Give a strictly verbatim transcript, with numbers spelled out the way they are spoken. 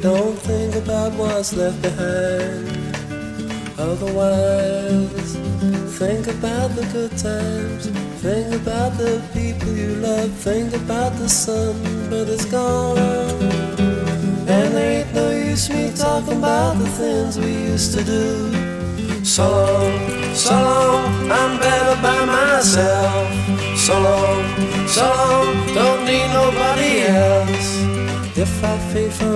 Don't think about what's left behind. Otherwise, think about the good times. Think about the people you love. Think about the sun, but it's gone. And there ain't no use me talking about the things we used to do. So long, so long, I'm better by myself. So long, so long, don't need nobody else. If I fade from